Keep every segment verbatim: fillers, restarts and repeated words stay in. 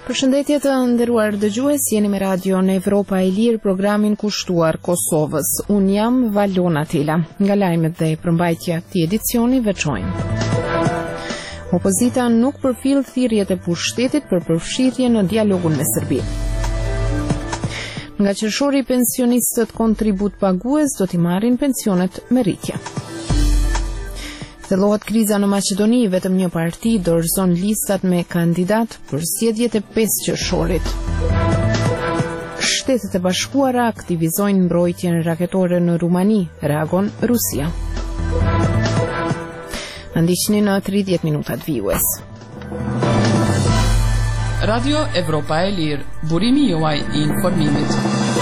Përshëndetje të nderuar dëgjues, jeni me radion Evropa e Lirë, programin kushtuar Kosovës. Unë jam Valona Tila. Nga lajmet dhe përmbajtja këtij edicioni veçojnë: Opozita nuk përfill thirrjet e pushtetit për përfshirje në dialogun me Serbinë. Nga qershori pensionistët kontribut pagues do t'i marrin pensionet me rritje. Thellohet kriza në Maqedoni, vetëm një parti dorëzon listat me kandidat për zgjedhjet e pesë qershorit. Shtetet e Bashkuara aktivizojnë mbrojtjen raketore në Rumani, reagon Rusia. Ndiqni në tridhjetë minutat vijues. Radio Evropa e Lirë, burimi juaj i informimit.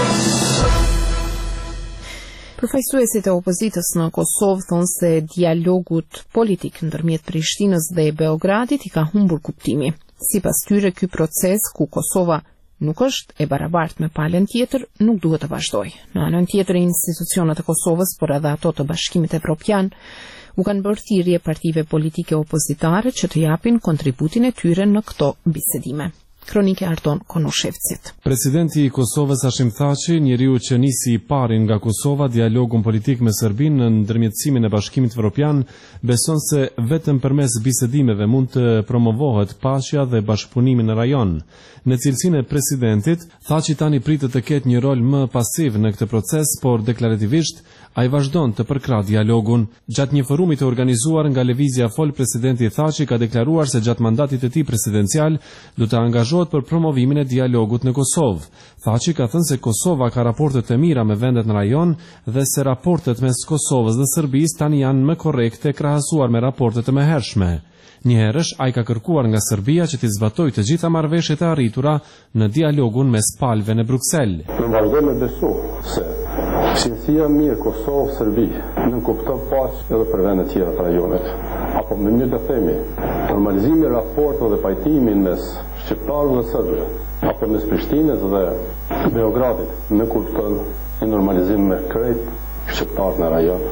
Përfaqësuesit e opozitës në Kosovë thonë se dialogut politik ndërmjet Prishtinës dhe Beogradit i ka humbur kuptimi. Sipas tyre, ky proces ku Kosova nuk është e barabartë me palën tjetër nuk duhet të vazhdojë. Në anën tjetër, institucionet e Kosovës, por edhe ato të Bashkimit Evropian, u kanë bërë thirrje partive politike opozitare që të japin kontributin e tyre në këto bisedime. Kronike Arton Konoshevcit. Presidenti i Kosovës Hashim Thaçi, njeriu që nisi i pari nga Kosova dialogun politik me Serbinë në ndërmjetësimin e Bashkimit Evropian, beson se vetëm përmes bisedimeve mund të promovohet paqja dhe bashkëpunimi në rajon. Në cilësinë e presidentit, Thaçi tani pritet të ketë një rol më pasiv në këtë proces, por deklarativisht ai vazhdon të përkrah dialogun. Gjatë një forumi të organizuar nga Lëvizja Fol, presidenti Thaçi ka deklaruar se gjatë mandatit të tij presidencial do të angazhohet për promovimin e dialogut në Kosovë. Thaçi ka thënë se Kosova ka raporte të mira me vendet në rajon dhe se raportet mes Kosovës dhe Serbisë tani janë më korrekte krahasuar me raportet e mëhershme. Njëherësh ai ka kërkuar nga Serbia që t'i zbatojë të gjitha marrëveshjet e arritura në dialogun mes palëve në Bruksel. Ne vazhdojmë të besojmë se sinqeria mirë Kosovë-Serbi nuk kupton paqë edhe për vendet tjera të rajonit. Apo në mënyrë të themi, normalizimi i raporteve dhe pajtimin mes shqiptarëve dhe serbëve, apo mes Prishtinës dhe Beogradit, nuk kupton një normalizim me krejt shqiptarët në rajon.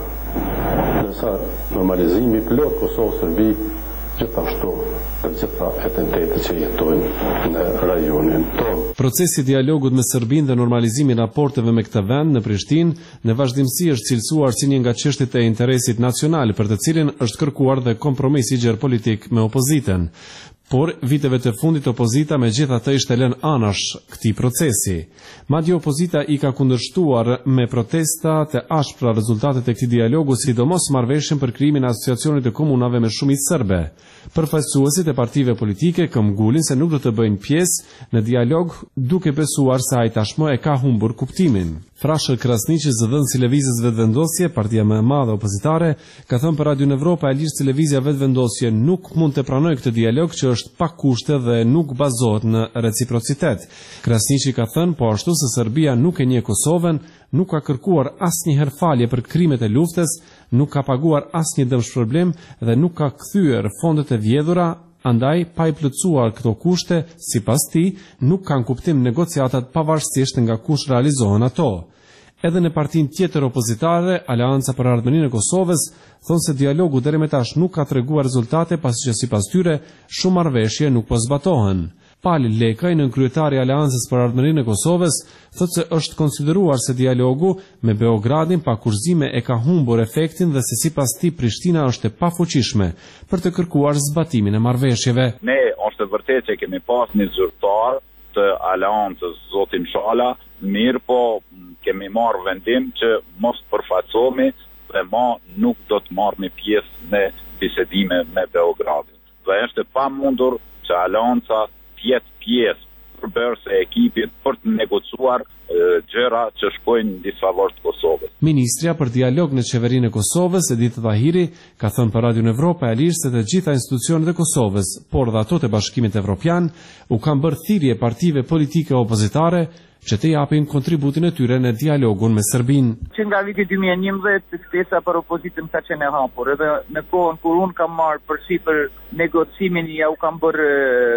Ndërsa normalizimi plot Kosovë-Serbi gjithashtu të gjitha entitetet që jetojnë në rajonin tonë. Procesi i dialogut me Serbinë dhe normalizimi i raporteve me këtë vend në Prishtinë në vazhdimsi është cilësuar si një nga çështjet e interesit nacional për të cilin është kërkuar dhe kompromis i gjerë politik me opozitën. Por viteve të fundit opozita megjithatë ishte lënë anash këtij procesi. Madje opozita i ka kundërshtuar me protesta të ashpra rezultatet e këtij dialogu, sidomos marrëveshjen për krijimin e asociacionit të komunave me shumicë serbe. Përfaqësuesit e partive politike këmbgulin se nuk do të bëjnë pjesë në dialog, duke besuar se ai tashmë e ka humbur kuptimin. Frashë Krasniqi, zëdhënësi i lëvizjes vetëvendosje, partia më e madhe opozitare, ka thënë për Radio Evropa e Lirë se lëvizja vetëvendosje nuk mund të pranojë këtë dialog që është pa kushte dhe nuk bazohet në reciprocitet. Krasniqi ka thënë po ashtu se Serbia nuk e njeh Kosovën, nuk ka kërkuar asnjëherë falje për krimet e luftës, nuk ka paguar asnjë dëmshpërblim dhe nuk ka kthyer fondet e vjedhura. Andaj, pa i plotësuar këto kushte, sipas tij, nuk kanë kuptim negociatat pavarësisht nga kush realizohen ato. Edhe në partinë tjetër opozitare, Aleanca për Ardhmërinë e Kosovës, thonë se dialogu deri më tash nuk ka treguar rezultate pasi që sipas tyre shumë marrëveshje nuk po zbatohen. Pali Lekaj, nënkryetari i Aleancës për Ardhmërinë e Kosovës, thotë se është konsideruar se dialogu me Beogradin pa kurzime e ka humbur efektin dhe se sipas tij Prishtina është e pafuqishme për të kërkuar zbatimin e marrëveshjeve. Ne është vërtet që kemi pas një zyrtar të Aleancës, zotin Shala, mirë po kemi marrë vendim që mos përfaqësohemi dhe ma nuk do të marrëmi pjesë në bisedime me Beogradin. Dhe është e pamundur që Aleanca jetë pjesë përbërëse e ekipit për të negocuar e, gjëra që shkojnë në disfavor të Kosovës. Ministrja për dialog në qeverinë e Kosovës, Edith Tahiri, ka thënë për Radio Evropa e Lirë se të gjitha institucionet e Kosovës, por dhe ato të Bashkimit Evropian, u kanë bërë thirrje partive politike opozitare që të japin kontributin e tyre në dialogun me Serbinë. Që nga viti dy mijë e njëmbëdhjetë ftesa për opozitën ka qenë e hapur, edhe në kohën kur unë kam marrë përsipër negocimin, ja u kam bërë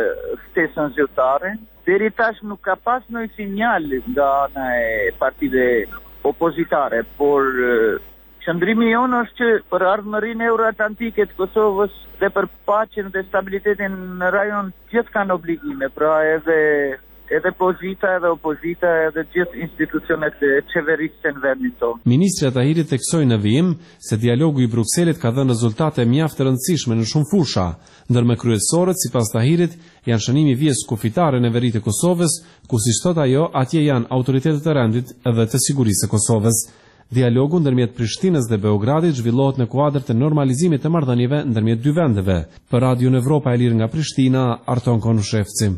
ftesën zyrtare. Deri tash nuk ka pas ndonjë sinjal nga ana e partive opozitare, por Qëndrimi jonë është që për ardhmërinë euroatlantike të Kosovës dhe për paqen dhe stabilitetin në rajon gjithë kanë obligime, pra edhe edhe pozita edhe opozita edhe gjithë institucionet e qeverisë në vendin tonë. Ministri Tahirit theksoi në vijim se dialogu i Brukselit ka dhënë rezultate mjaft të rëndësishme në shumë fusha, ndër me kryesorët sipas Tahirit janë shënimi i vijës kufitare në veri të Kosovës, ku siç thot ajo, atje janë autoritetet e rendit edhe të sigurisë së Kosovës. Dialogu ndërmjet Prishtinës dhe Beogradit zhvillohet në kuadër të normalizimit të marrëdhënieve ndërmjet dy vendeve. Për Radio Evropa e Lirë nga Prishtina, Arton Konushevci.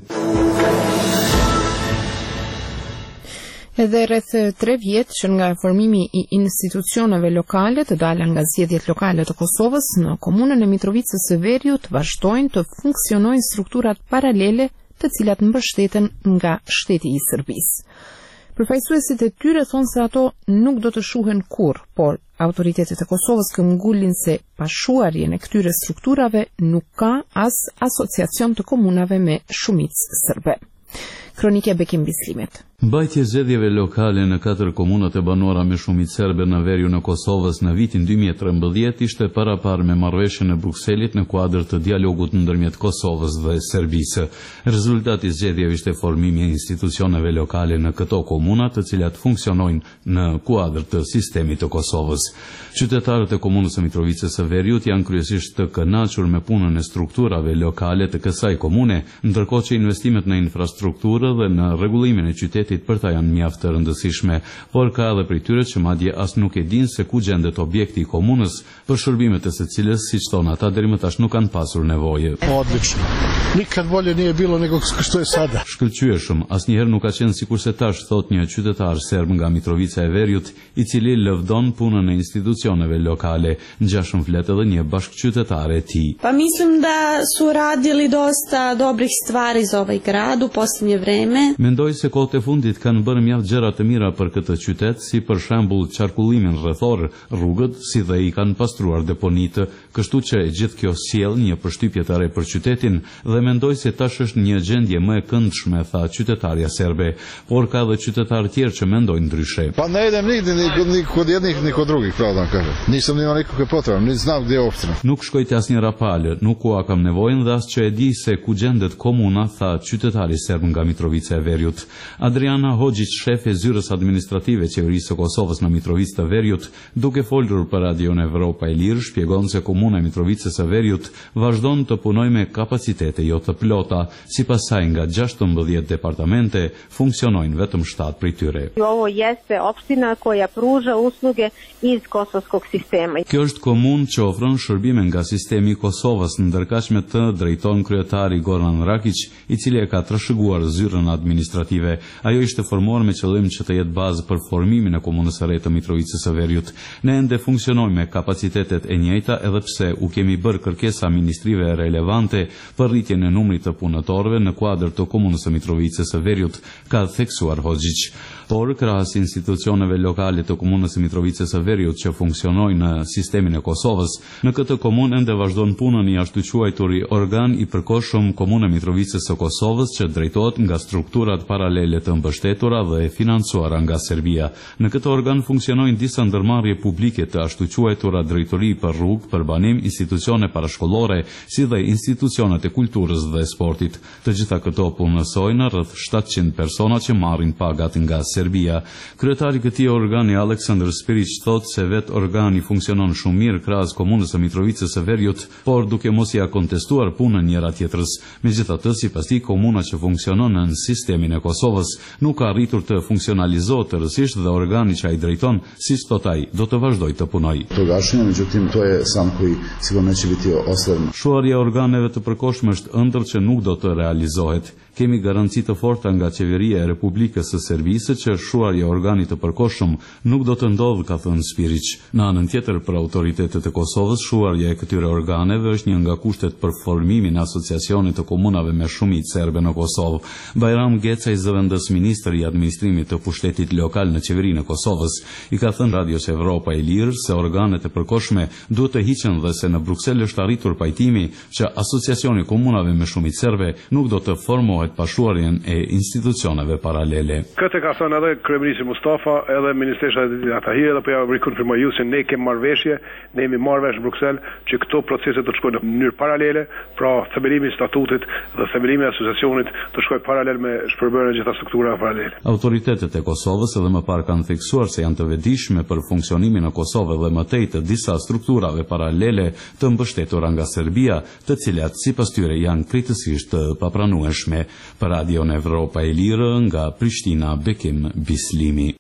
Edhe rreth tre vjet që nga formimi i institucioneve lokale të dala nga zgjedhjet lokale të Kosovës në komunën e Mitrovicës së Veriut vazhdojnë të funksionojnë strukturat paralele të cilat mbështeten nga shteti i Serbisë. Përfaqësuesit e tyre thonë se ato nuk do të shuhen kurrë, por autoritetet e Kosovës këmbgulin se pashuarjen e këtyre strukturave nuk ka as asociacion të komunave me shumicë serbe. Kronike Bekim Bislimet. Mbajtja e zgjedhjeve lokale në katër komunat e banuara me shumicë serbe në Veriu në Kosovës në vitin dy mijë e trembëdhjetë ishte parapar me marrëveshjen e Brukselit në kuadër të dialogut ndërmjet Kosovës dhe Serbisë. Rezultati i zgjedhjeve ishte formimi i institucioneve lokale në këto komuna, të cilat funksionojnë në kuadër të sistemit të Kosovës. Qytetarët e komunës së Mitrovicës së Veriut janë kryesisht të kënaqur me punën e strukturave lokale të kësaj komune, ndërkohë që investimet në infrastrukturë dhe në rregullimin e qytetit për ta janë mjaft të rëndësishme, por ka edhe prej tyre që madje as nuk e dinë se ku gjendet objekti i komunës, për shërbimet e së cilës, siç thon ata, deri më tash nuk kanë pasur nevojë. Odlično. Nikad bolje nije bilo nego što je sada. Shkëlqyeshëm, asnjëherë nuk ka qenë sikurse tash, thot një qytetar serb nga Mitrovica e Veriut, i cili lëvdon punën e institucioneve lokale. Ngjashëm flet edhe një bashkëqytetare e tij. Pa mislim da su radili dosta dobrih stvari za ovaj grad u posljednje vreme. Mendoj se kohët e fundit kanë bërë mjaft gjëra të mira për këtë qytet, si për shembull qarkullimin rrethor, rrugët, si dhe i kanë pastruar deponitë, kështu që e gjithë kjo sjell një përshtypje të re për qytetin dhe mendoj se tash është një gjendje më e këndshme, tha qytetarja serbe, por ka edhe qytetarë tjerë që mendojnë ndryshe. Pa ne idem nigdje ni, ni kod jednih ni kod drugih, pravo da kažem. Nisam imao nikakve potrebe, ni znam gdje je opština. Nuk shkoj te asnjë rapalë, nuk ua kam nevojën dhe as që e di se ku gjendet komuna, tha qytetari serb nga Mitrovica e Veriut. Adriana Hoxhić, shef e zyrës administrative e qeverisë së Kosovës në Mitrovicë të Veriut, duke folur për Radio Evropa e Lirë, shpjegon se komuna e Mitrovicës së Veriut vazhdon të punojë me kapacitete jo të plota, sipas saj nga gjashtëmbëdhjetë departamente funksionojnë vetëm shtatë prej tyre. Ovo jeste opština koja pruža usluge iz kosovskog sistema. Kjo është komunë që ofron shërbime nga sistemi i Kosovës, ndërkaq me të drejton kryetari Goran Rakić, i cili e ka trashëguar zyrën administrative. Ajo ishte formuar me qëllim që të jetë bazë për formimin e komunës së re të Mitrovicës së Veriut. Ne ende funksionojmë me kapacitetet e njëjta, edhe pse u kemi bërë kërkesa ministrive relevante për rritjen e numrit të punëtorëve në kuadër të komunës së Mitrovicës së Veriut, ka theksuar Hoxhić. Por krahas institucioneve lokale të komunës së Mitrovicës së Veriut që funksionojnë në sistemin e Kosovës, në këtë komunë ende vazhdon punën i ashtu quajturi organ i përkohshëm Komune Mitrovicës së Kosovës që drejtohet nga strukturat paralele të mbështetura dhe e financuara nga Serbia. Në këtë organ funksionojnë disa ndërmarrje publike të ashtu quajtura drejtori për rrugë, për banim, institucione parashkollore, si dhe institucionet e kulturës dhe sportit. Të gjitha këto punësojnë rreth shtatëqind persona që marrin pagat nga Serbia. Kryetari i këtij organi Aleksandr Spirić thot se vet organi funksionon shumë mirë krahas komunës së Mitrovicës së Veriut, por duke mos ia kontestuar punën njëra tjetrës. Megjithatë, sipas tij, komuna që funksionon në sistemin e Kosovës nuk ka arritur të funksionalizohet tërësisht dhe organi që ai drejton, siç thot ai, do të vazhdojë të punojë. To gašenje, međutim, to je sam koji sigurno neće biti ostvaren. Shuarja e organeve të përkohshme është ëndër që nuk do të realizohet. Kemi garanci të forta nga qeveria e Republikës së Serbisë që shuarja e organit të përkohshëm nuk do të ndodhë, ka thënë Spirić. Në anën tjetër, për autoritetet e Kosovës, shuarja e këtyre organeve është një nga kushtet për formimin e asociacionit të komunave me shumicë serbe në Kosovë. Bajram Gecaj, zëvendës ministër i administrimit të pushtetit lokal në qeverinë e Kosovës, i ka thënë Radios Evropa e Lirë se organet e përkohshme duhet të hiqen dhe se në Bruksel është arritur pajtimi që asociacioni komunave me shumicë serbe nuk do të formohet me të pashuarjen e institucioneve paralele. Këtë ka thënë edhe kryeminist Mustafa, edhe ministresha e Tahir, dhe po ja rikonfirmoj ju se ne kemi marrëveshje, ne jemi marrë vesh në Bruksel që këto procese të shkojnë në mënyrë paralele, pra themelimi i statutit dhe themelimi i asociacionit të shkojë paralel me shpërbërjen e gjitha strukturave paralele. Autoritetet e Kosovës edhe më parë kanë theksuar se janë të vetëdijshme për funksionimin në Kosovë dhe më tej të disa strukturave paralele të mbështetura nga Serbia, të cilat sipas tyre janë krejtësisht të papranueshme. Për Radion Evropa e Lirë nga Prishtina, Bekim Bislimi.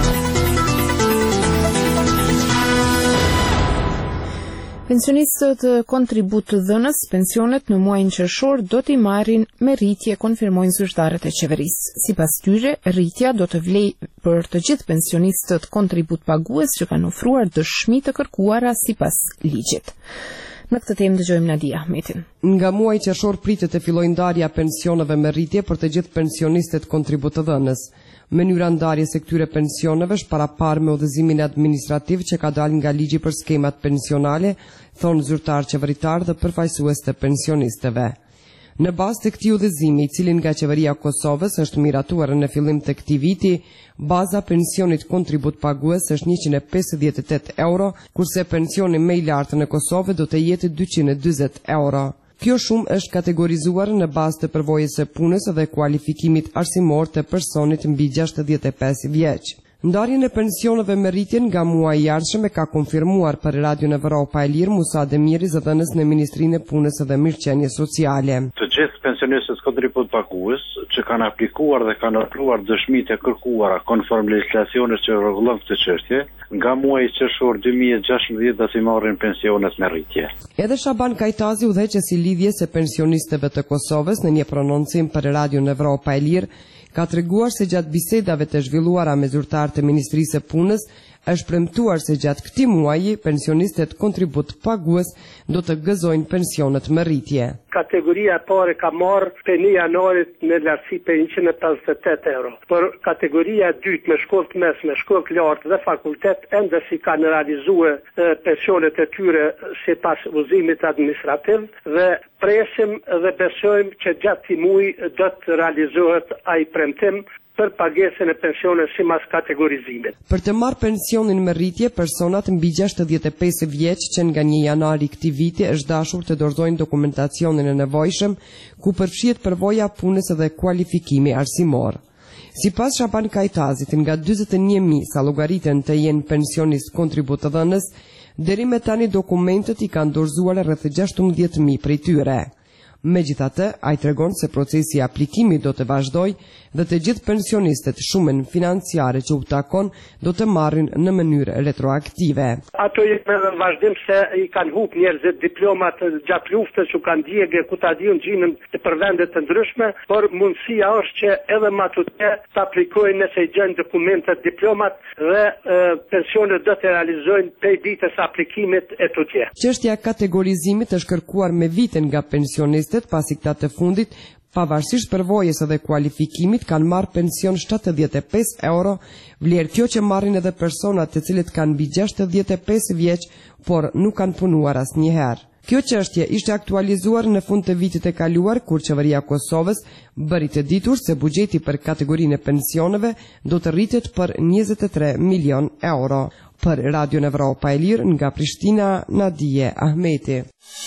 Pensionistët kontribut të dhënës pensionet në muajin qershor do t'i marrin me rritje, konfirmojnë zyrtarët e qeverisë. Sipas tyre, rritja do të vlejë për të gjithë pensionistët kontribut pagues që kanë ofruar dëshmi të kërkuara sipas ligjit. Në këtë temë dëgjojmë Nadia Ahmetin. Nga muaji qershor pritet të fillojë ndarja pensioneve me rritje për të gjithë pensionistët kontribut të dhënës. Mënyra ndarjes së këtyre pensioneve është paraparë me udhëzimin administrativ që ka dalë nga ligji për skemat pensionale, thonë zyrtar qeveritar dhe përfaqësues të pensionistëve. Në bazë të këtij udhëzimi, i cili nga qeveria e Kosovës është miratuar në fillim të këtij viti, baza pensionit kontribut pagues është njëqind e pesëdhjetë e tetë euro, kurse pensioni më i lartë në Kosovë do të jetë dyqind e dyzet euro. Kjo shumë është kategorizuar në bazë të përvojës së punës dhe kualifikimit arsimor të personit mbi gjashtëdhjetë e pesë vjeç. Ndarjen e pensioneve me rritjen nga muaji i ardhshëm e ka konfirmuar për Radion Evropa e Lirë Musa Demiri, zëdhënës në Ministrinë e Punës dhe Mirëqenies Sociale. Të gjithë pensionistët kontribut pagues që kanë aplikuar dhe kanë ofruar dëshmitë e kërkuara konform legjislacionit që rregullon këtë çështje, nga muaji qershor dy mijë e gjashtëdhjetë do t'i marrin pensionet me rritje. Edhe Shaban Kajtazi, udhëheqës i lidhjes së pensionistëve të Kosovës, në një prononcim për Radion Evropa e Lirë, ka treguar se gjatë bisedave të zhvilluara me zyrtarët e Ministrisë së Punës, është premtuar se gjatë këtij muaji pensionistët kontribut pagues do të gëzojnë pensionet me rritje. Kategoria e parë ka marrë për një janarit në lartësi për njëqind e pesëdhjetë e tetë euro. Por kategoria e dytë me shkollë të mesme, shkollë të lartë dhe fakultet ende si kanë realizuar pensionet e tyre sipas udhëzimit administrativ dhe presim dhe besojmë që gjatë këtij muaji do të realizohet ai premtim për pagesën e pensionit sipas kategorizimit. Për të marrë pensionin me rritje, personat mbi gjashtëdhjetë e pesë vjeç që nga një janar i këtij viti është dashur të dorëzojnë dokumentacionin e nevojshëm, ku përfshihet përvoja punës dhe kualifikimi arsimor. Sipas Shaban Kajtazit, nga dyzet e një mijë sa llogariten të jenë pensionist kontribut të dhënës, deri me tani dokumentet i kanë dorëzuar rreth gjashtëmbëdhjetë mijë prej tyre. Megjithatë, ai tregon se procesi i aplikimit do të vazhdojë dhe të gjithë pensionistët shumën financiare që u takon do të marrin në mënyrë retroaktive. Ato janë në vazhdim se i kanë humbur njerëzit diplomat gjatë luftës që kanë djegë ku ta diun gjinën për vende të ndryshme, por mundësia është që edhe më tutje të aplikojnë nëse i gjejnë dokumentet, diplomat dhe e, pensionet do të realizojnë prej ditës aplikimit e tutje. Çështja e kategorizimit është kërkuar me vite nga pensionistët, pasi këta të fundit, pavarësisht përvojës dhe kualifikimit, kanë marrë pension shtatëdhjetë e pesë euro, vlerë kjo që marrin edhe personat të cilët kanë mbi gjashtëdhjetë e pesë vjeç, por nuk kanë punuar asnjëherë. Kjo çështje ishte aktualizuar në fund të vitit të kaluar, kur qeveria e Kosovës bëri të ditur se buxheti për kategorinë e pensioneve do të rritet për njëzet e tre milion euro. Për Radion Evropa e Lirë nga Prishtina, Nadia Ahmeti.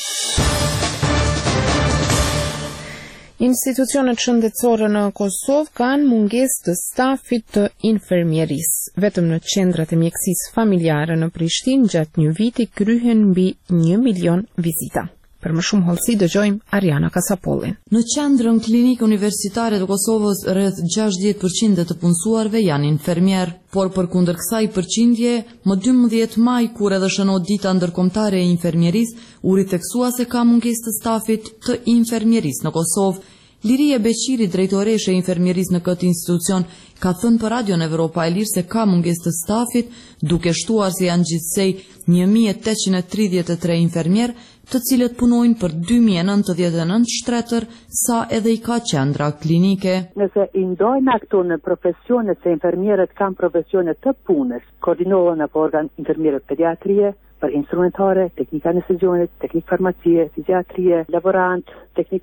Institucionet shëndetësore në Kosovë kanë mungesë të stafit të infermierisë. Vetëm në qendrat e mjekësisë familjare në Prishtinë gjatë një viti kryhen mbi një milion vizita. Për më shumë hollësi dëgjojmë Ariana Kasapollin. Në qendrën klinikë universitare të Kosovës rreth gjashtëdhjetë përqind të punësuarve janë infermier, por përkundër kësaj përqindje, më dymbëdhjetë maj, kur edhe shënohet dita ndërkombëtare e infermierisë, u riteksua se ka mungesë të stafit të infermierisë në Kosovë. Liria Beqiri, drejtoreshe e infermierisë në këtë institucion, ka thënë për Radion Evropa e Lirë se ka mungesë të stafit, duke shtuar se janë gjithsej një mijë e tetëqind e tridhjetë e tre infermier, të cilët punojnë për dy mijë e nëntëdhjetë e nëntë shtretër, sa edhe i ka qendra klinike. Nëse i ndojnë këto në profesionet se infermierët kanë profesionet të punës, koordinohen apo organ infermierët pediatrie, për instrumentare, teknika anestezionit, teknik farmacie, fiziatrie, laborant, teknik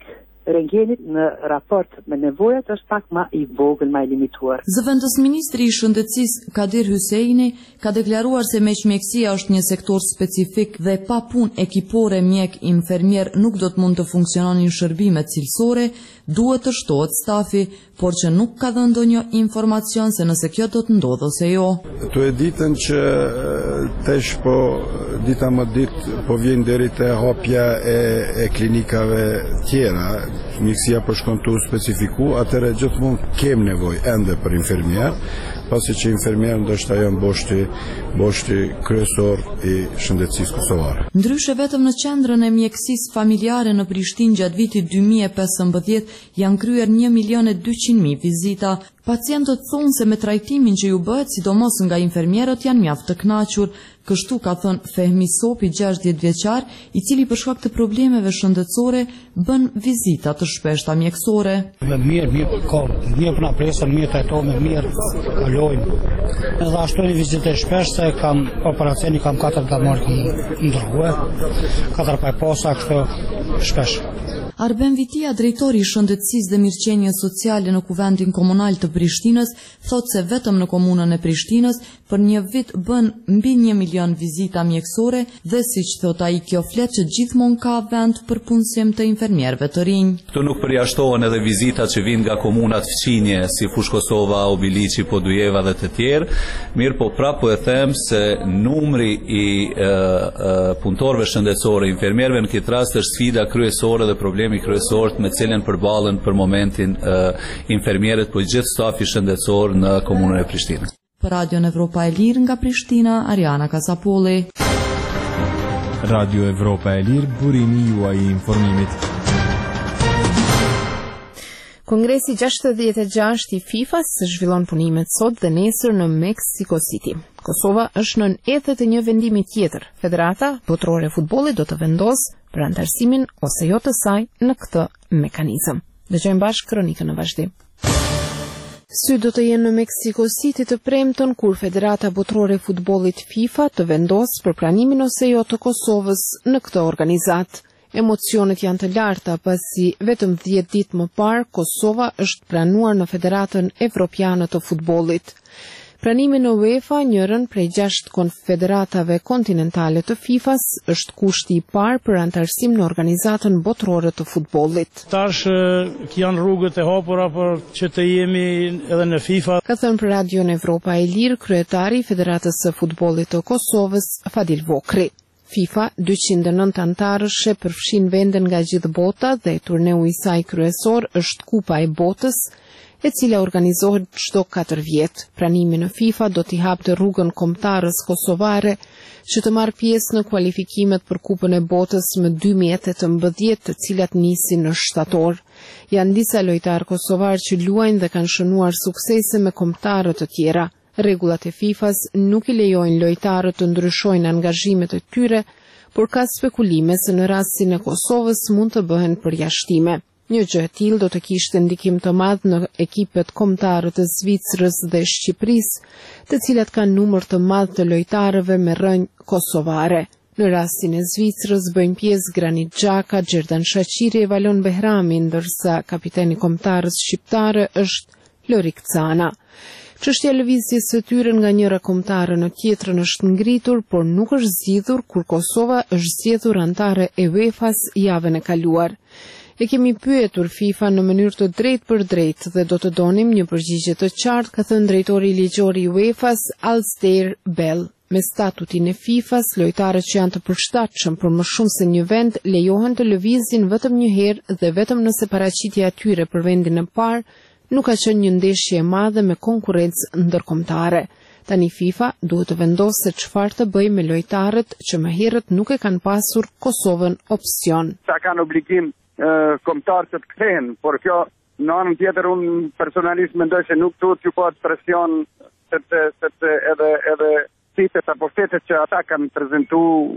rentgenit në raport me nevojat është pak më i vogël, më i limituar. Zëvendës ministri i Shëndetësisë Kadir Hyseini ka deklaruar se meqmjekësia është një sektor specifik dhe pa punë ekipore mjek infermier nuk do të mund të funksiononin shërbimet cilësore, duhet të shtohet stafi, por që nuk ka dhënë ndonjë informacion se nëse kjo do të ndodhë ose jo. Tu e ditën që tesh po dita më ditë po vjen deri te hapja e, e klinikave tjera, mjekësia po shkon tu specifiku, atëherë gjithmonë kem nevojë ende për infermier, pasi që infermier ndoshta janë boshti, boshti kryesor i shëndetësisë kosovare. Ndryshe vetëm në qendrën e mjekësisë familjare në Prishtinë gjatë vitit dy mijë e pesëmbëdhjetë janë kryer një milion e dyqind mijë vizita. Pacientët thonë se me trajtimin që ju bëhet, sidomos nga infermierët, janë mjaft të kënaqur. Kështu ka thënë Fehmi Sopi, gjashtëdhjetë vjeçar, i cili për shkak të problemeve shëndetësore bën vizita të shpeshta mjekësore. Me mirë, mirë, ka, mirë për na presën, mirë trajtojmë, mirë kalojmë. Edhe ashtu një vizitë e shpeshtë, kam operacioni, kam katër damar kam ndrua, katër pa posa kështu shpesh. Arben Vitia, drejtori i shëndetësisë dhe mirëqenies sociale në Kuvendin Komunal të Prishtinës, thot se vetëm në komunën e Prishtinës për një vit bën mbi një milion vizita mjekësore dhe siç thot ai, kjo flet që gjithmonë ka vend për punësim të infermierëve të rinj. Këtu nuk përjashtohen edhe vizitat që vijnë nga komunat fqinje si Fush Kosova, Obiliqi, Podujeva dhe të tjerë, mirë po prapë e them se numri i e, e, punëtorëve shëndetësore, infermierëve në këtë rast është sfida kryesore dhe problemi i kryesorët me cilën përballen për momentin uh, infermierët, po gjithë stafi shëndetësor në komunën e Prishtinës. Për Radio Evropa e Lirë nga Prishtina, Ariana Kasapolli. Radio Evropa e Lirë, burimi juaj i informimit. Kongresi gjashtëdhjetë e gjashtë i FIFA-s zhvillon punimet sot dhe nesër në Mexico City. Kosova është në ethe të një vendimi tjetër. Federata Botërore e Futbollit do të vendosë për antarësimin ose jo të saj në këtë mekanizëm. Dëgjojmë bashkë kronikën në vazhdim. Sy do të jenë në Mexico City të premton kur Federata Botërore e Futbollit FIFA të vendosë për pranimin ose jo të Kosovës në këtë organizat. Emocionet janë të larta pasi vetëm dhjetë ditë më parë Kosova është pranuar në Federatën Evropiane të Futbollit. Pranimi në UEFA, njërën prej gjashtë konfederatave kontinentale të FIFA-s, është kushti i parë për antarësim në organizatën botërore të futbollit. Tash janë rrugët e hapura për që të jemi edhe në FIFA. Ka thënë për Radion Evropa e Lirë kryetari i Federatës së Futbollit të Kosovës, Fadil Vokri. FIFA dyqind e nëntë antarësh e përfshin vende nga gjithë bota dhe turneu i saj kryesor është Kupa e Botës, e cila organizohet çdo katër vjet. Pranimi në FIFA do t'i hapte rrugën kombëtarës kosovare që të marrë pjesë në kualifikimet për Kupën e Botës më dy mijë e tetëmbëdhjetë, të cilat nisin në shtator. Janë disa lojtarë kosovar që luajnë dhe kanë shënuar suksese me kombëtarë të tjera. Rregullat e FIFA-s nuk i lejojnë lojtarët të ndryshojnë angazhimet e tyre, por ka spekulime se në rastin e Kosovës mund të bëhen përjashtime. Një gjë e tillë do të kishte ndikim të madh në ekipet kombëtare të Zvicrës dhe Shqipërisë, të cilat kanë numër të madh të lojtarëve me rrënjë kosovare. Në rastin e Zvicrës bëjnë pjesë Granit Xhaka, Xherdan Shaqiri e Valon Behrami, ndërsa kapiteni kombëtarës shqiptare është Lorik Cana. Çështja e lëvizjes së tyre nga njëra kombëtare në tjetrën është ngritur, por nuk është zgjidhur kur Kosova është zgjedhur antare e UEFA-s javën e kaluar. E kemi pyetur FIFA në mënyrë të drejtë për drejtë dhe do të donim një përgjigje të qartë, ka thënë drejtori ligjor i UEFA-s Alistair Bell. Me statutin e FIFA-s, lojtarët që janë të përshtatshëm për më shumë se një vend lejohen të lëvizin vetëm një herë dhe vetëm nëse paraqitja e tyre për vendin e parë nuk ka qenë një ndeshje e madhe me konkurrencë ndërkombëtare. Tani FIFA duhet të vendosë se çfarë të bëjë me lojtarët që më herët nuk e kanë pasur Kosovën opsion. Ta kanë obligim kombëtarë të të kthehen, por kjo në anën tjetër unë personalisht mendoj se nuk duhet t'ju bëhet presion sepse sepse edhe edhe citet apo fetet që ata kanë prezantuar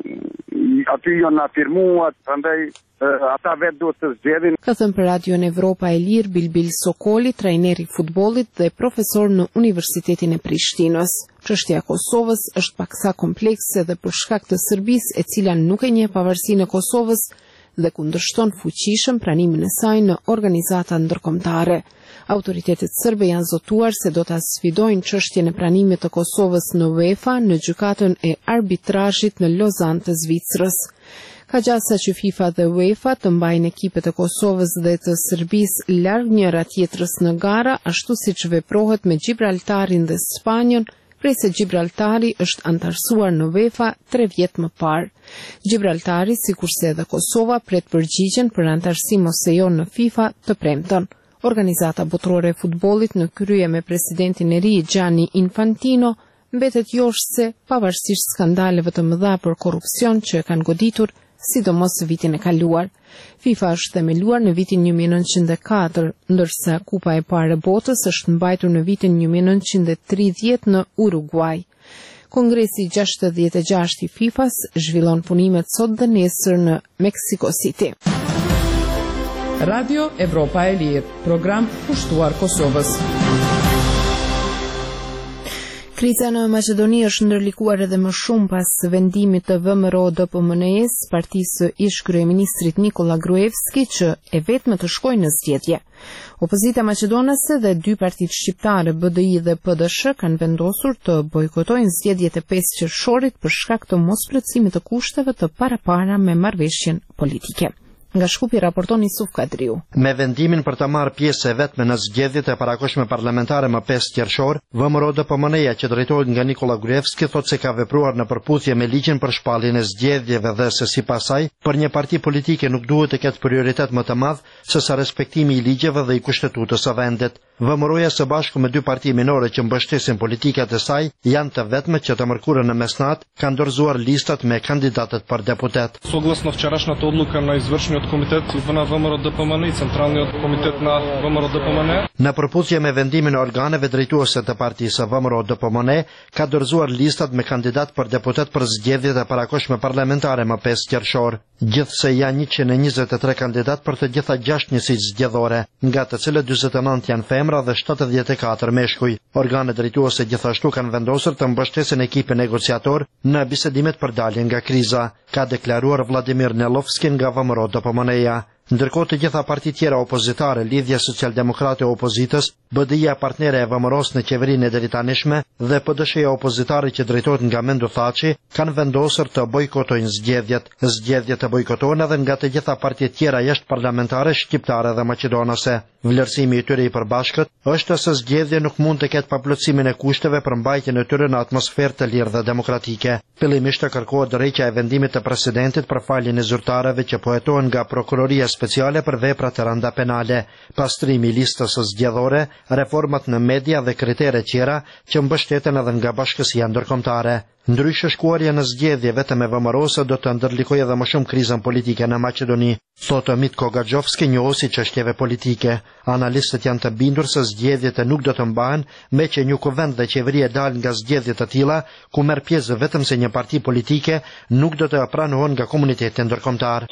aty janë afirmuar, prandaj ata vetë duhet të zgjedhin. Ka thënë për Radion Evropa e Lirë Bilbil Sokoli, trajner i futbollit dhe profesor në Universitetin e Prishtinës. Çështja e Kosovës është paksa komplekse dhe për shkak të Serbisë, e cila nuk e njeh pavarësinë e Kosovës, dhe kundërshton fuqishëm pranimin e saj në organizata ndërkombëtare. Autoritetet serbe janë zotuar se do ta sfidojnë çështjen e pranimit të Kosovës në UEFA në gjykatën e arbitrazhit në Lozan të Zvicrës. Ka gjasa që FIFA dhe UEFA të mbajnë ekipet e Kosovës dhe të Serbisë larg njëra tjetrës në gara, ashtu siç veprohet me Gibraltarin dhe Spanjën, prej se Gibraltari është antarësuar në UEFA tre vjet më parë. Gibraltari, sikurse edhe Kosova, pret përgjigjen për antarësim ose jo në FIFA të premten. Organizata botërore e futbollit në krye me presidentin e ri Gianni Infantino mbetet joshse pavarësisht skandaleve të mëdha për korrupsion që e kanë goditur sidomos vitin e kaluar. FIFA është themeluar në vitin një mijë e nëntëqind e katër, ndërsa Kupa e parë e botës është mbajtur në vitin një mijë e nëntëqind e tridhjetë në Uruguay. Kongresi gjashtëdhjetë e gjashtë i FIFA-s zhvillon punimet sot dhe nesër në Mexico City. Radio Evropa e Lirë, program kushtuar Kosovës. Kriza në Maqedoni është ndërlikuar edhe më shumë pas vendimit të V M R O D P M N-s, partisë ish kryeministrit Nikola Gruevski, që e vetme të shkojnë në zgjedhje. Opozita maqedonase dhe dy partitë shqiptare B D I dhe P D S H kanë vendosur të bojkotojnë zgjedhjet e pesë qershorit për shkak të mosplotësimit të kushteve të parapara me marrëveshjen politike. Nga Shkupi raporton Isuf Kadriu. Me vendimin për të marrë pjesë e vetme në zgjedhjet e parakoshme parlamentare më pesë qershor, V M R O D P M N-ja që drejtohet nga Nikola Gruevski thotë se ka vepruar në përputhje me ligjin për shpalljen e zgjedhjeve dhe se sipas saj, për një parti politike nuk duhet të ketë prioritet më të madh se sa respektimi i ligjeve dhe i kushtetutës së vendit. V M R O-ja së bashku me dy parti minore që mbështesin politikat e saj janë të vetme që të mërkurën në mesnat kanë dorëzuar listat me kandidatët për deputet. Согласно вчерашната одлука на извършениот комитет на V M R O D P M N и Централниот комитет на V M R O D P M N. Në përputhje me vendimin e organeve drejtuese të partisë V M R O D P M N, ka dorëzuar listat me kandidat për deputet për zgjedhjet e parakoshme parlamentare më pesë qershor. Gjithsej janë njëqind e njëzet e tre kandidat për të gjitha gjashtë njësitë zgjedhore, nga të cilët dyzet e nëntë janë femra dhe shtatëdhjetë e katër meshkuj. Organet drejtuese gjithashtu kanë vendosur të mbështesin ekipin negociator në bisedimet për daljen nga kriza, ka deklaruar Vladimir Nelovski nga V M R O D P M N-ja. Ndërkohë të gjitha partit tjera opozitare, Lidhja Socialdemokrate e Opozitës, B D I-ja partnere e V M R O-s në qeverinë e deritanishme dhe P D S H-ja opozitare që drejtohet nga Mendo Thaçi, kanë vendosur të bojkotojnë zgjedhjet. Zgjedhjet të bojkotohen edhe nga të gjitha partit tjera jashtë parlamentare, shqiptare dhe maqedonase. Vlerësimi i tyre i përbashkët është se zgjedhja nuk mund të ketë paplotësimin e kushteve për mbajtjen e tyre në atmosferë të lirë dhe demokratike. Fillimisht të kërkohet dorëheqja e vendimit të presidentit për faljen e zyrtarëve që po hetohen nga prokuroria speciale për vepra të rënda penale, pastrimi i listës së zgjedhore, reformat në media dhe kritere tjera që mbështeten edhe nga bashkësia ndërkombëtare. Ndryshe shkuarja në zgjedhje vetëm e V M R O-s do të ndërlikojë edhe më shumë krizën politike në Maqedoni, thotë Mitko Gaxhovski, njohuesi çështjeve politike. Analistët janë të bindur se zgjedhjet nuk do të mbahen me që një kuvend dhe qeveria dalë nga zgjedhje të tilla ku merr pjesë vetëm se një parti politike nuk do të pranohen nga komuniteti ndërkombëtar.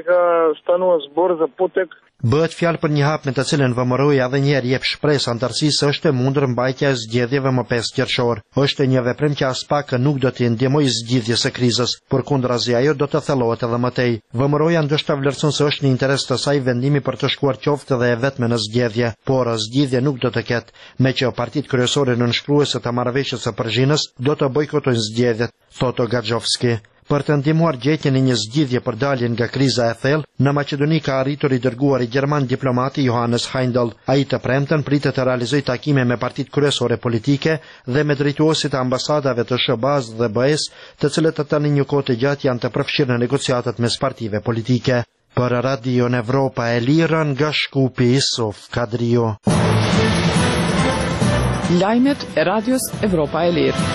Bëhet fjalë për një hap me të cilën V M R O-ja edhe një herë jep shpresë antarësisë është e mundur mbajtja e zgjedhjeve më pesë qershor. Është një veprim që as pak nuk do të ndihmojë zgjidhjes së krizës, përkundrazi ajo do të thellohet edhe më tej. V M R O-ja ndoshta vlerëson se është në interes të saj vendimi për të shkuar qoftë edhe e vetme në zgjedhje, por zgjidhje nuk do të ketë, me që partitë kryesore nënshkruese të marrëveshjes së Përzhinës do të bojkotojnë zgjedhjet, thotë Gaxhovski. Për të ndihmuar gjetjen e një zgjidhje për daljen nga kriza e thellë, në Maqedoni ka arritur i dërguari gjerman diplomati Johannes Heindel. Ai të premten pritet të realizojë takime me partitë kryesore politike dhe me drejtuesit e ambasadave të S B A-s dhe B E-s, të cilët tani një kohë të gjatë janë të përfshirë në negociatat mes partive politike. Për Radio Evropa e Lirë nga Shkupi, Isuf Kadriu. Lajmet e Radios Evropa e Lirë.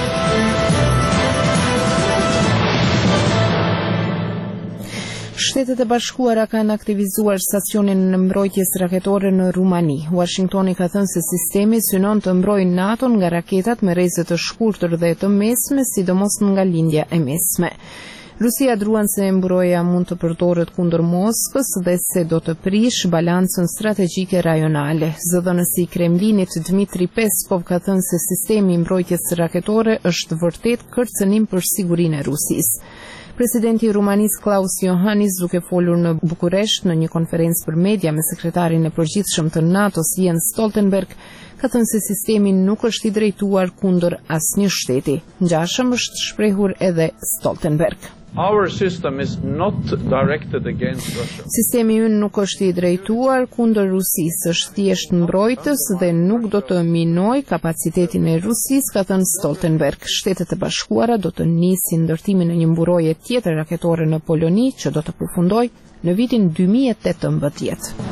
Shtetet e Bashkuara kanë aktivizuar stacionin në mbrojtjes raketore në Rumani. Washingtoni ka thënë se sistemi synon të mbrojë NATO-n nga raketat me rrezë të shkurtër dhe të mesme, sidomos nga lindja e mesme. Rusia druan se mbroja mund të përdoret kundër Moskës dhe se do të prish balancën strategjike rajonale. Zëdhënësi i Kremlinit Dmitri Peskov ka thënë se sistemi i mbrojtjes raketore është vërtet kërcënim për sigurinë e Rusisë. Presidenti i Rumanisë Klaus Iohannis, duke folur në Bukuresht në një konferencë për media me sekretarin e përgjithshëm të NATO-s Jens Stoltenberg, ka thënë se sistemi nuk është i drejtuar kundër asnjë shteti. Ngjashëm është shprehur edhe Stoltenberg. Our system is not directed against Russia. Sistemi ynë nuk është i drejtuar kundër Rusisë, është thjesht mbrojtës dhe nuk do të minoj kapacitetin e Rusisë, ka thënë Stoltenberg. Shtetet e Bashkuara do të nisin ndërtimin e një mburoje tjetër raketore në Poloni, që do të përfundojë në vitin dy mijë e tetëmbëdhjetë.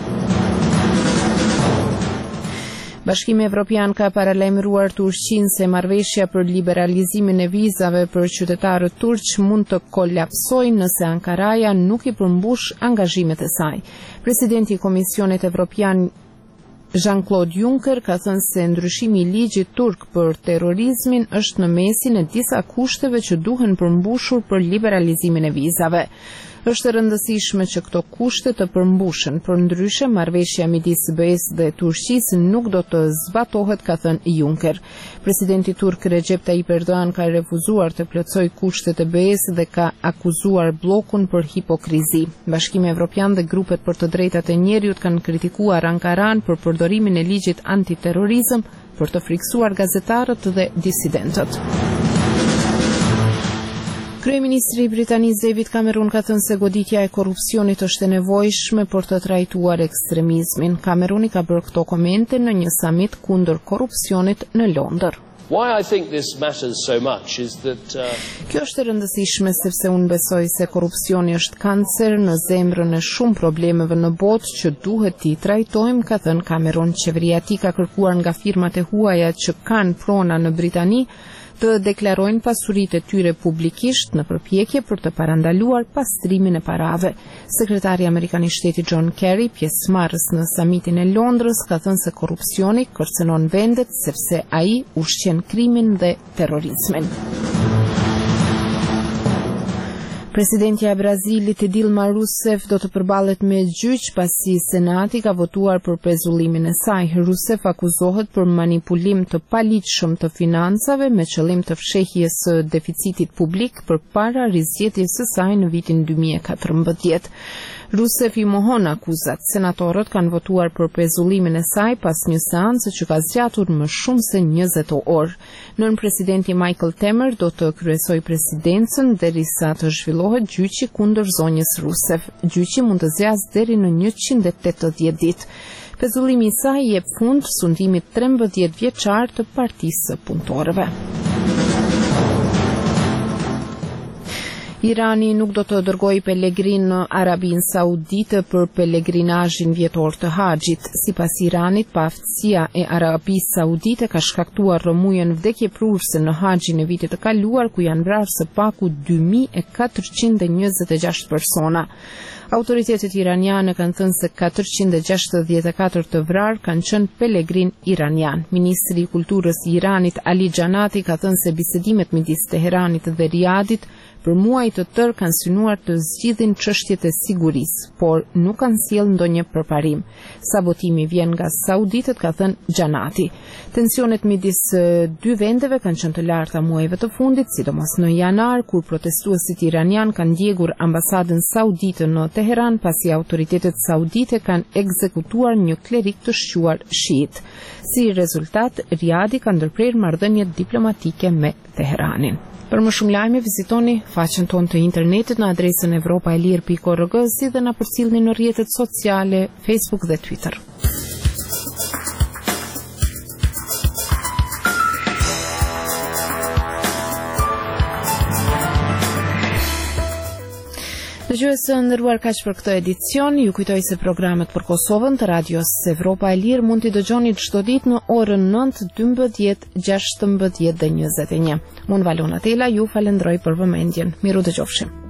Bashkimi Evropian ka paralajmëruar Turqinë se marrëveshja për liberalizimin e vizave për qytetarët turq mund të kolapsojë nëse Ankaraja nuk i përmbush angazhimet e saj. Presidenti i Komisionit Evropian Jean-Claude Juncker ka thënë se ndryshimi i ligjit turk për terrorizmin është në mesin e disa kushteve që duhen përmbushur për liberalizimin e vizave. Është e rëndësishme që këto kushte të përmbushen, përndryshe marrëveshja midis B E-s dhe Turqisë nuk do të zbatohet, ka thënë Juncker. Presidenti turk Recep Tayyip Erdogan ka refuzuar të plotësojë kushtet e B E-s dhe ka akuzuar bllokun për hipokrizi. Bashkimi Evropian dhe grupet për të drejtat e njerëzit kanë kritikuar Ankaran për përdorimin e ligjit antiterrorizëm për të friksuar gazetarët dhe disidentët. Kryeministri i Britanisë David Cameron ka thënë se goditja e korrupsionit është e nevojshme për të trajtuar ekstremizmin. Cameroni ka bërë këto komente në një samit kundër korrupsionit në Londër. Why I think this matters so much is that uh... Kjo është e rëndësishme sepse unë besoj se korrupsioni është kancer në zemrën e shumë problemeve në botë që duhet t'i trajtojmë, ka thënë Cameron. Qeveria e tij ka kërkuar nga firmat e huaja që kanë prona në Britani të deklarojnë pasuritë e tyre publikisht në përpjekje për të parandaluar pastrimin e parave. Sekretari amerikan i shtetit John Kerry, pjesëmarrës në samitin e Londrës, ka thënë se korrupsioni kërcënon vendet sepse ai ushqen krimin dhe terrorizmin. Presidentja e Brazilit Dilma Rousseff do të përballet me gjyq pasi Senati ka votuar për pezullimin e saj. Rousseff akuzohet për manipulim të paligjshëm të financave me qëllim të fshehjes së deficitit publik përpara rizgjedhjes së saj në vitin dy mijë e katërmbëdhjetë. Rousseff i mohon akuzat. Senatorët kanë votuar për pezullimin e saj pas një seance që ka zgjatur më shumë se njëzet orë. Nën presidenti Michael Temer do të kryesojë presidencën derisa të zhvillohet gjyqi kundër zonjës Rousseff. Gjyqi mund të zgjasë deri në njëqind e tetëdhjetë ditë. Pezullimi i saj jep fund sundimit trembëdhjetë vjeçar të Partisë së Punëtorëve. Irani nuk do të dërgojë pelegrin në Arabinë Saudite për pelegrinazhin vjetor të haxhit. Sipas Iranit, paaftësia e Arabisë Saudite ka shkaktuar rrëmujën vdekjeprurse në haxhin e vitit të kaluar, ku janë vrarë së paku dy mijë e katërqind e njëzet e gjashtë persona. Autoritetet iraniane kanë thënë se katërqind e gjashtëdhjetë e katër të vrarë kanë qenë pelegrin iranian. Ministri i Kulturës i Iranit Ali Xhanati ka thënë se bisedimet midis Teheranit dhe Riadit për muaj të tërë kanë synuar të zgjidhin çështjet e sigurisë, por nuk kanë sjellë ndonjë përparim. Sabotimi vjen nga sauditët, ka thënë Xhanati. Tensionet midis dy vendeve kanë qenë të larta muajve të fundit, sidomos në janar, kur protestuesit iranian kanë ndjekur ambasadën saudite në Teheran pasi autoritetet saudite kanë ekzekutuar një klerik të shquar shiit. Si rezultat, Riadi ka ndërprer marrëdhënie diplomatike me Teheranin. Për më shumë lajme, vizitoni faqen tonë të internetit në adresën evropaelir pikë org, si dhe na përcjellni në rrjetet sociale Facebook dhe Twitter. Dëgjuesë nderuar, kaq për këtë edicion. Ju kujtoj se programet për Kosovën të Radios Evropa e Lirë mund t'i dëgjoni çdo ditë në orën nëntë, dymbëdhjetë, gjashtëmbëdhjetë dhe njëzet e një. Unë Valona Tela ju falenderoj për vëmendjen. Miru dëgjofshim.